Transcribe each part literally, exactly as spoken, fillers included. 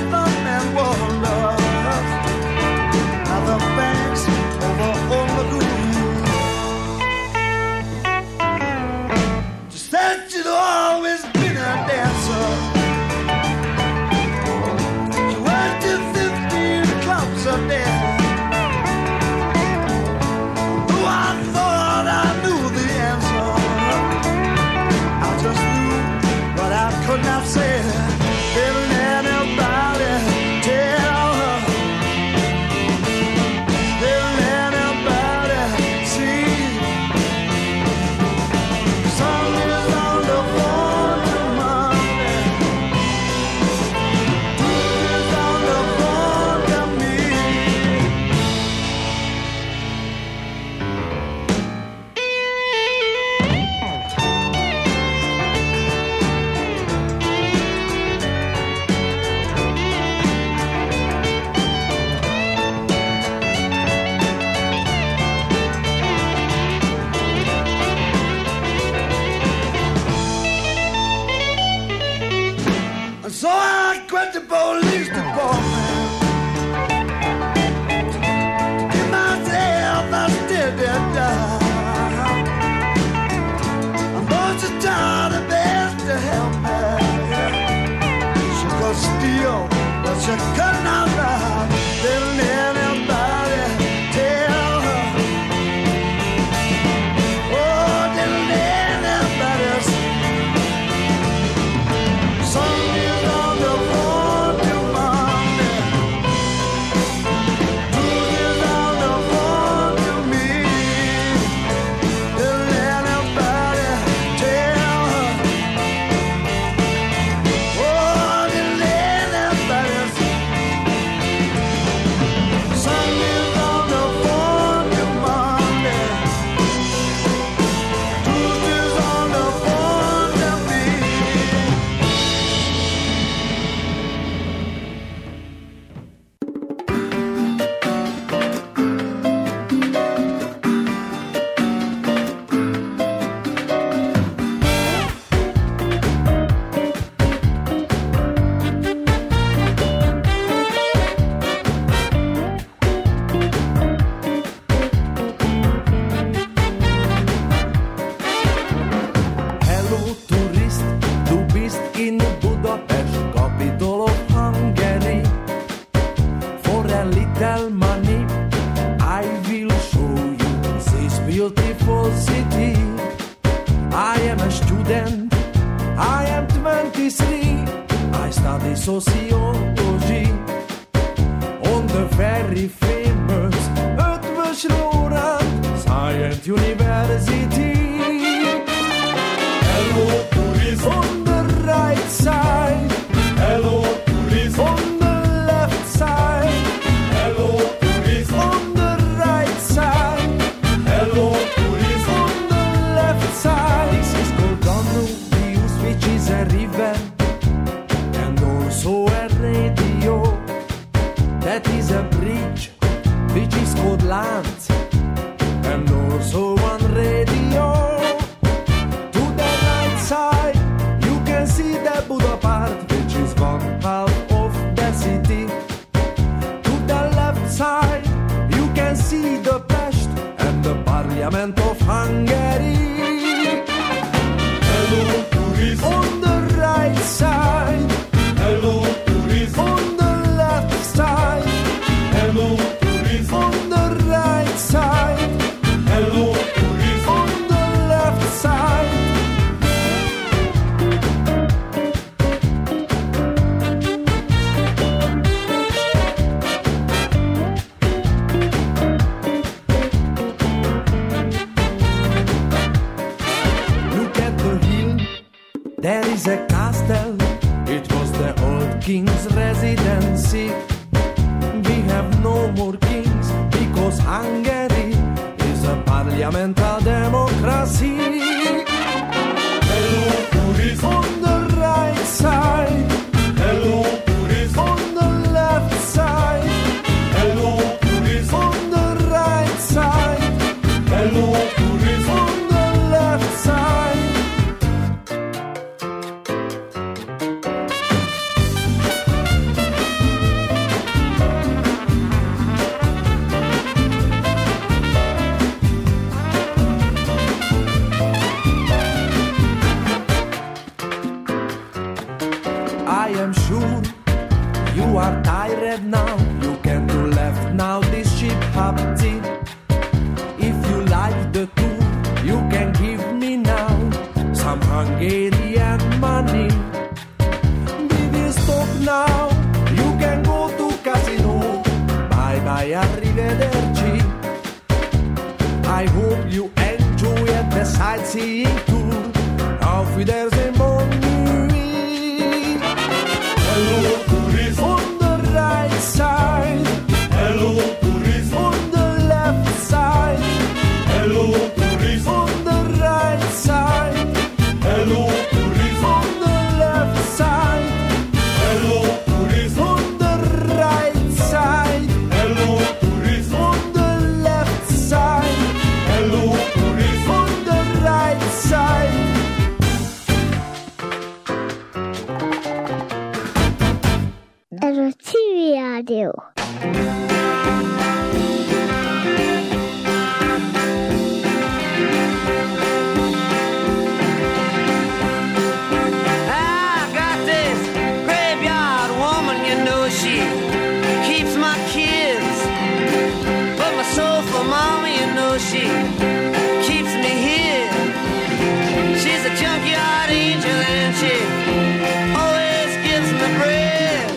fun and wonders. Now the banks over on the lagoon. She said she'd always been a dancer. She went to fifteen clubs a day. Though I thought I knew the answer, I just knew what I could not say. Didn't anybody tell her? Didn't anybody see? The sun is on the phone to Monday. Tuesday's on the phone to me. And so I quit the police department. Give myself a steady job. I'm going to try the best to help her. She could steal, but she could not lie. Didn't anybody tell her? Oh, didn't anybody see? Sunday's on the phone to Monday. Tuesday's on the phone to me. Didn't anybody tell her? Oh, didn't anybody see? Sunday's on the phone to Monday. Tuesday's on the phone to me. Hello tourist, du bist in Budapest, capital of Hungary. For a little money, I will show you this beautiful city. I am a student, I am twenty-three, I study sociology on the very famous Eötvös Loránd Science University. Hello tourist on the right side. Hello tourist on the left side. Hello tourist on the right side. Hello tourist on the left side. This is called Danubius, which is a river and also a radio. That is a bridge, which is called land, and also one radio. To the right side, you can see the Budapest, which is one half of the city. To the left side, you can see the Pest and the Parliament of Hungary. Hello, tourist. On the right side. Hello, tourist. On the left side. Hello, tourist. On the right side. Hello, tourist. On the left side. Look at the hill, there is a castle. It was the old king's residency. We have no more kings because Hungary is a parliamental democracy. Hello, tourist. On the right side. Hello, tourist. On the left side. Hello, tourist. On the right side. Hello, tourist. On the left side. you are tired now, you can do left now, this ship hopped in. If you like the tour, you can give me now some Hungarian money. Baby, stop now, you can go to casino. Bye bye, arrivederci. I hope you enjoyed the sightseeing tour. Auf Wiedersehen, bon nuit. Hello, tourist. On the right side. Hello, tourist. On the left side. Hello, tourist. On the right side. Hello, tourist. On the left side. Hello, tourist. On the right side. Hello, tourist. On the left side. Hello, tourist. On the right side. Ez a Civil Rádió. She keeps me here. She's a junkyard angel and she always gives me bread.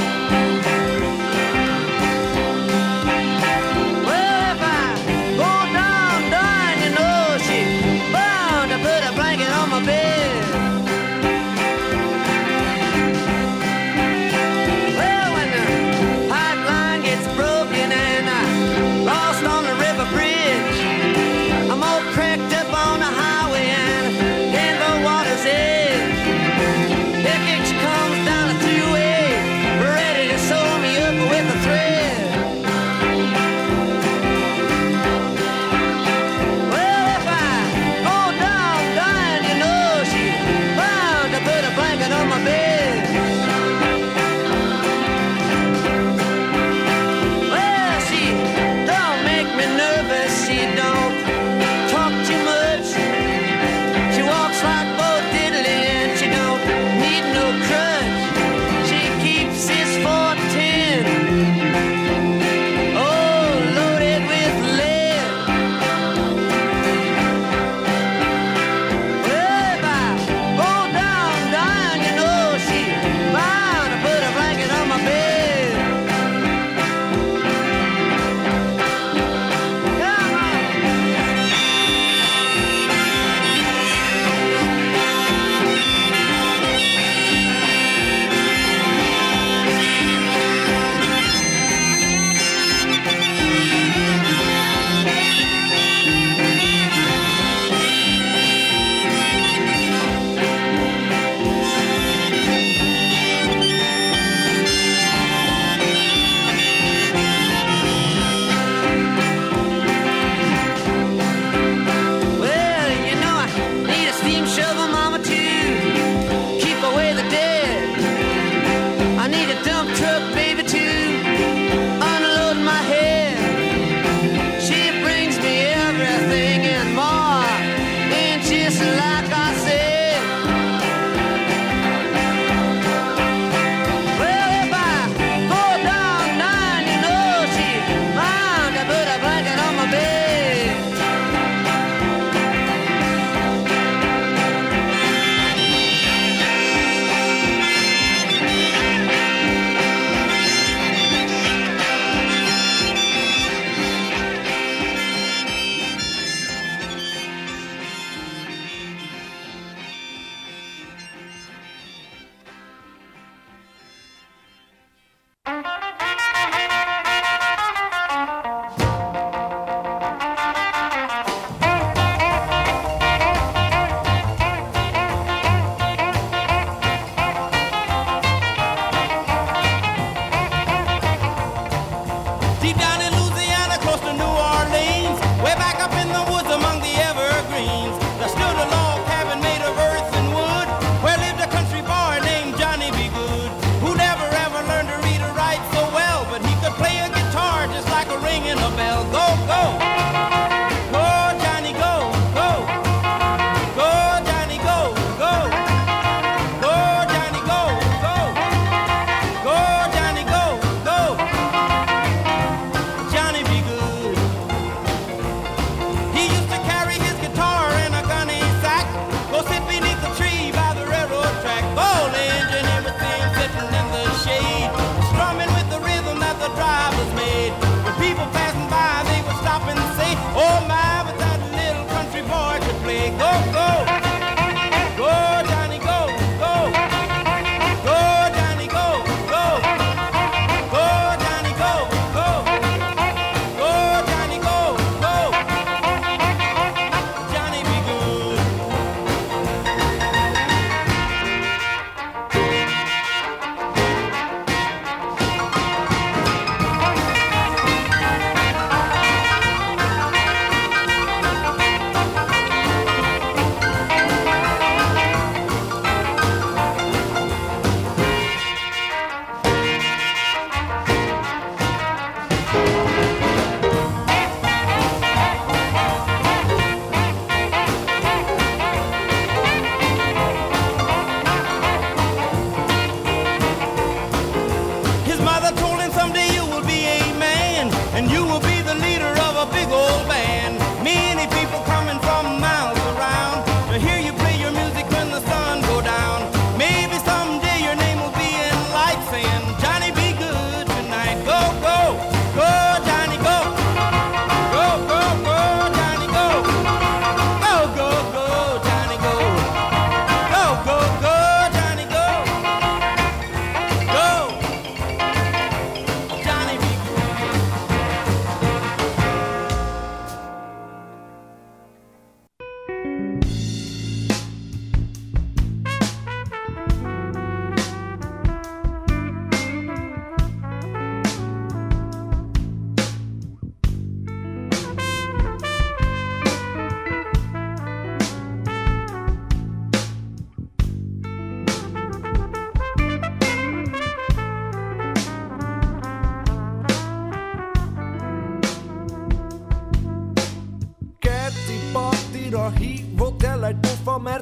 Well, if I go down, down, you know she's bound to put a blanket on my bed. Well, when the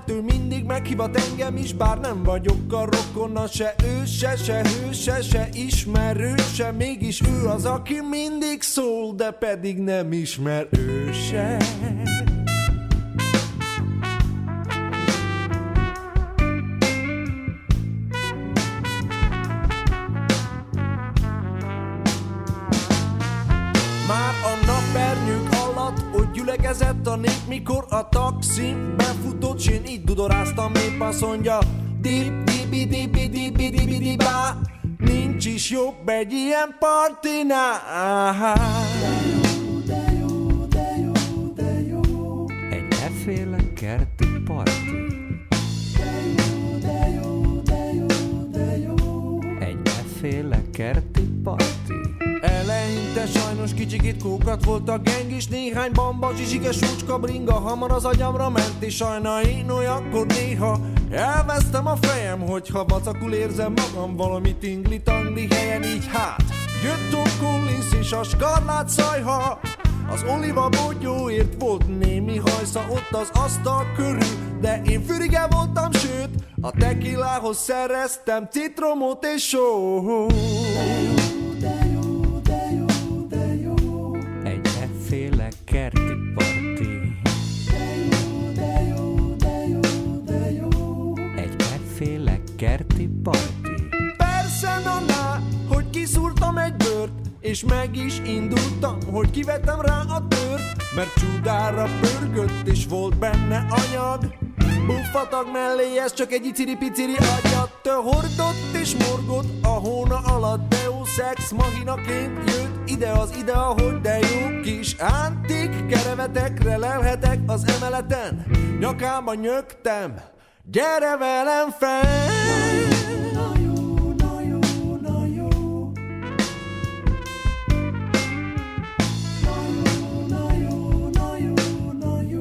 mert ő mindig meghivat engem is, bár nem vagyok a rokona, se ő, se, se hőse, se ismerőse. Mégis ő az, aki mindig szól, de pedig nem ismer ő se. Már a napernyők alatt ott gyülekezett a nép, mikor a taxin befutott, s én így dudoráztam, épp azt mondja, dip, dibi, dibi, dibi, dibi, dibá. Nincs is jobb egy ilyen partinál. De jó, de jó, de jó, de jó. Egy efféle kerti parti. De jó, de jó, de jó, de jó. Egy efféle kerti parti. Eleinte sajnos kicsikét kókat volt a geng is, néhány bamba, zsizsike, súcska, bringa, hamar az agyamra ment, és sajna én olyankor néha elvesztem a fejem, hogyha vacakul érzem magam valami tingli-tangli helyen, így hát jött Tom Collins és a skarlát szajha. Az oliva bogyóért volt némi hajsza ott az asztal körül, de én fürige voltam, sőt a tequilához szereztem citromot és sót. De jó, de jó, de jó. Egy efféle kerti parti. De jó, de jó, de jó, de jó. Egy efféle kerti parti. Persze, na, hogy kiszúrtam egy bőrt, és meg is indultam, hogy kivettem rá a tört, mert csudára pörgött, és volt benne anyag. Buffatag mellé, ez csak egy iciri-piciri agyat. Te hordott és morgott a hóna alatt, Deus Ex Machinaként jött ide az ide, ahogy de jó kis antik kerevetekre lelhetek az emeleten. Nyakába nyögtem, gyere velem fel! Na jó, na jó, na jó. Na jó, na jó, na jó, na jó.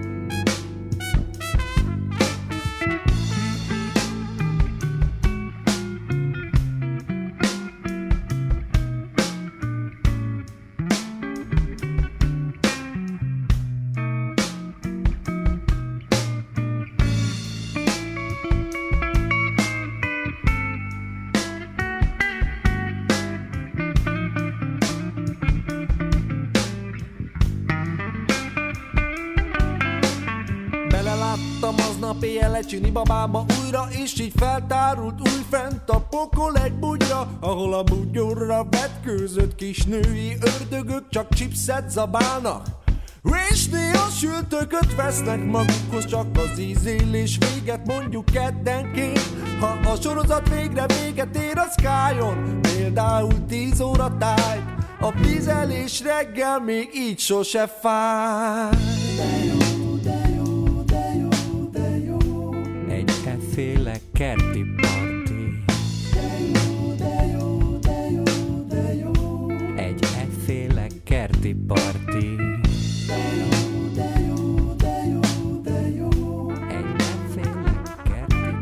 Beleláttam aznap éjjel egy csini babába újra, és így feltárult új fent a pokol egy bugyra, ahol a bugyorra vetkőzött kis női ördögök csak chipset zabálnak, és néha sültököt vesznek magukhoz, csak az ízélés véget mondjuk keddenként. Ha a sorozat végre véget ér a Skyon, például tíz óra tájt, a vizelés reggel még így sose fáj. De jó, de jó, de jó, de jó. Egy efféle kerti parti. De jó, de jó, de jó, de jó. Egy efféle kerti parti. De jó, de jó, de jó, de jó. Egy efféle kerti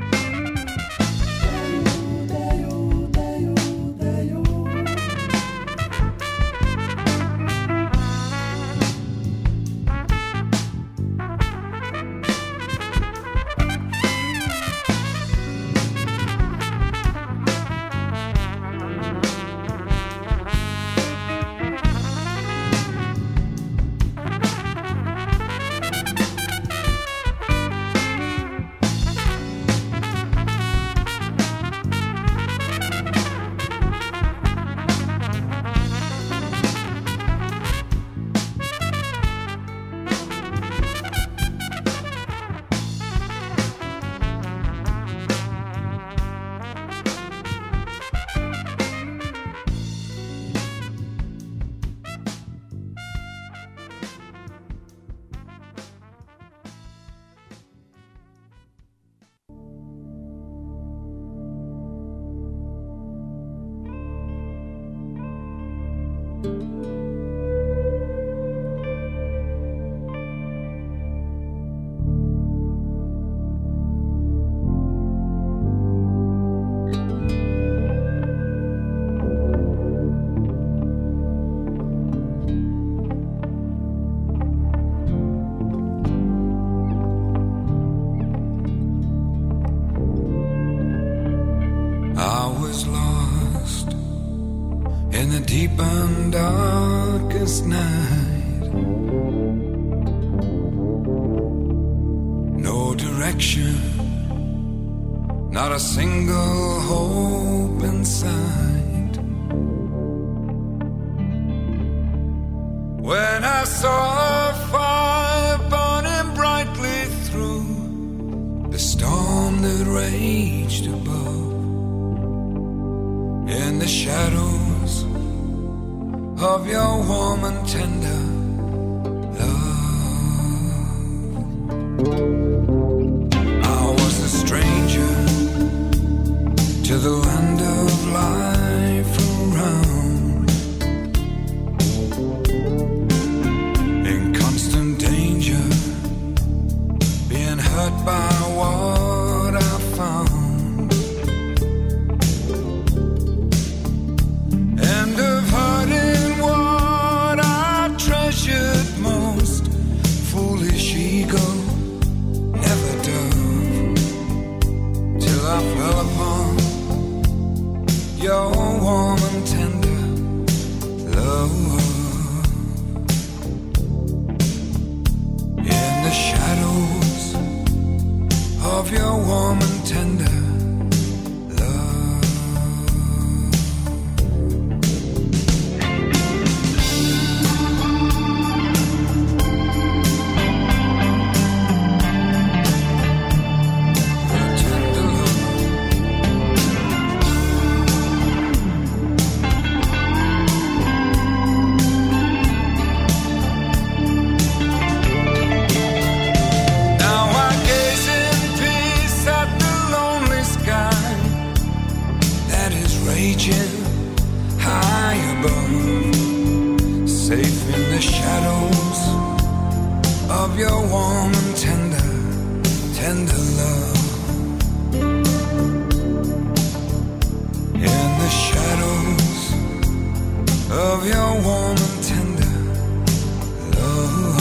De jó, de jó, de jó. in the deep and darkest night. No direction, not a single hope in sight. When I saw a fire burning brightly through the storm that raged above, in the shadows of your warm and tender love, I was a stranger to the land of life around, in constant danger, being hurt by what I found. Most foolish ego never dove, till I fell upon your warm and tender love. In the shadows of your warm and tender your warm and tender, tender love. In the shadows of your warm and tender love.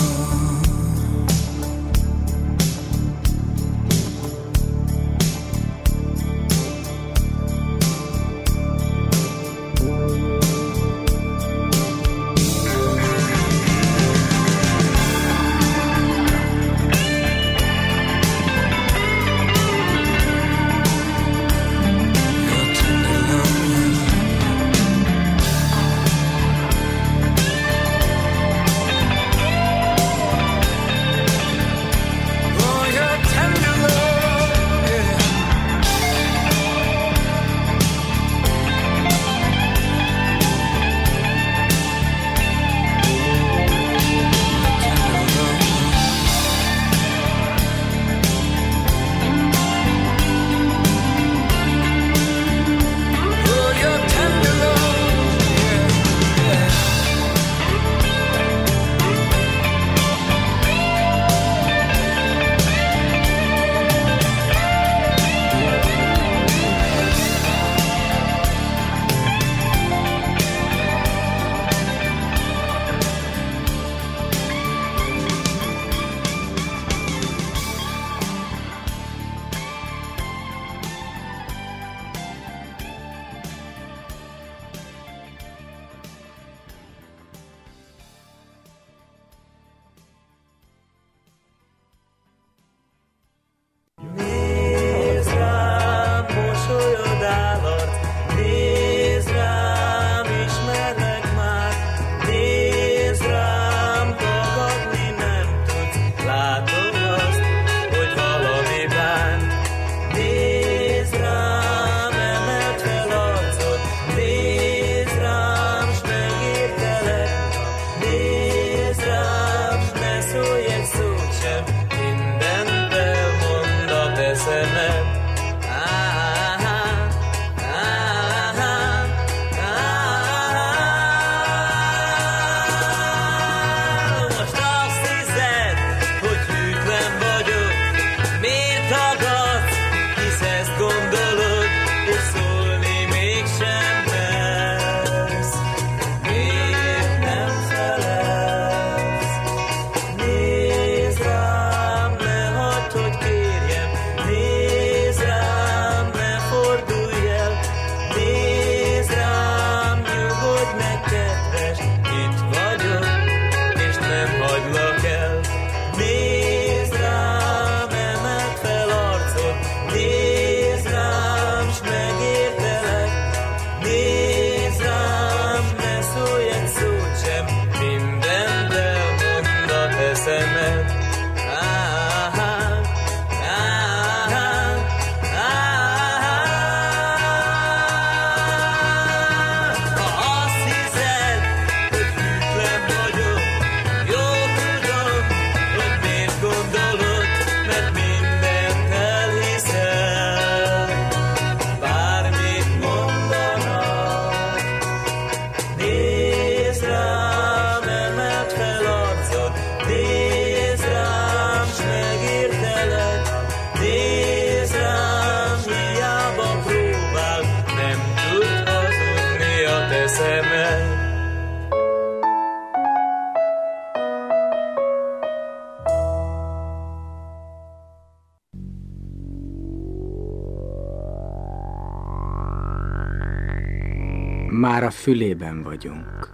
már a fülében vagyunk.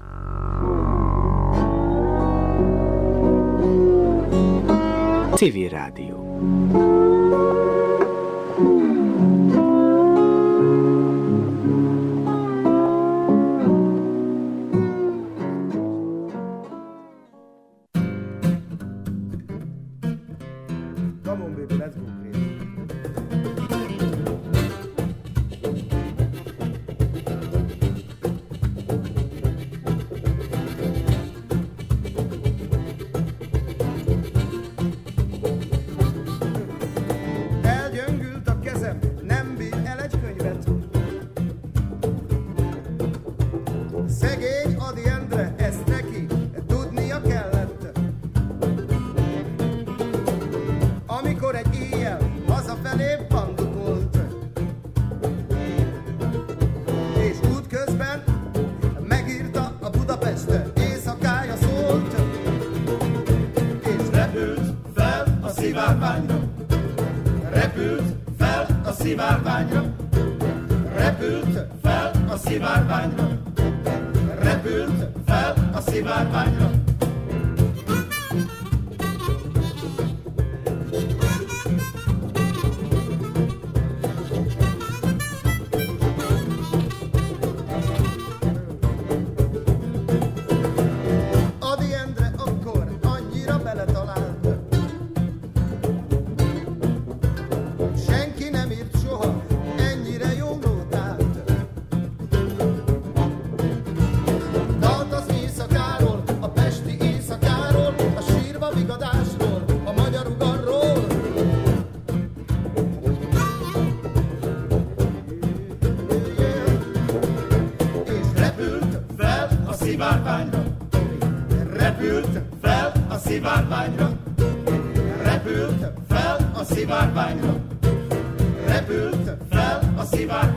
Civil Rádió. Come on, baby, let's go crazy. Elgyöngült a kezem, nem bír el egy könyvet. Szegény Adi Endre, ezt neki tudnia kellett. Amikor egy éjjel hazafelé bandukolt, és útközben megírta a Budapest éjszakája szólt, és repült fel a szivárványra, repült fel a szivárványra, repült fel a szivárványra, repült fel a szivárványra. Adi Endre akkor annyira beletalált, senki nem írt soha ennyire jó nótát. Dalt az éjszakáról, a pesti éjszakáról, a sírva vigadásról, a magyar ugarról. És repült fel a szivárványra, repült fel a szivárványra, repült fel a szivárványra, repült fel a szivárványra.